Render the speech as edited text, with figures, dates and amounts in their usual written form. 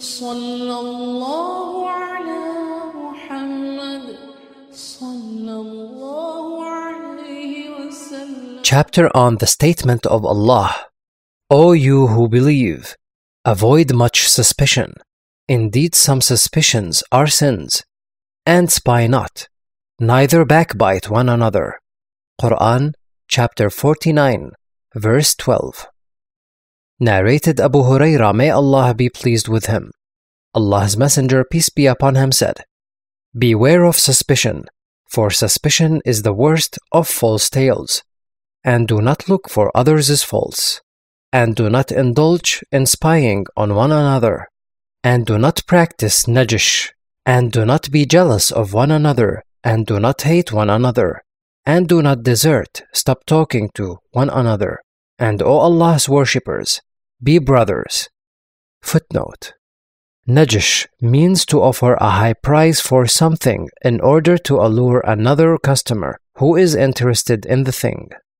صلى الله على محمد صلى الله عليه وسلم. Chapter on the statement of Allah. O you who believe, avoid much suspicion. Indeed, some suspicions are sins. And spy not, neither backbite one another. Quran, chapter 49, verse 12. Narrated Abu Hurairah, may Allah be pleased with him. Allah's Messenger, peace be upon him, said, beware of suspicion, for suspicion is the worst of false tales. And do not look for others' faults. And do not indulge in spying on one another. And do not practice najish. And do not be jealous of one another. And do not hate one another. And do not desert, stop talking to one another. And O Allah's worshippers, be brothers. Footnote. Najish means to offer a high price for something in order to allure another customer who is interested in the thing.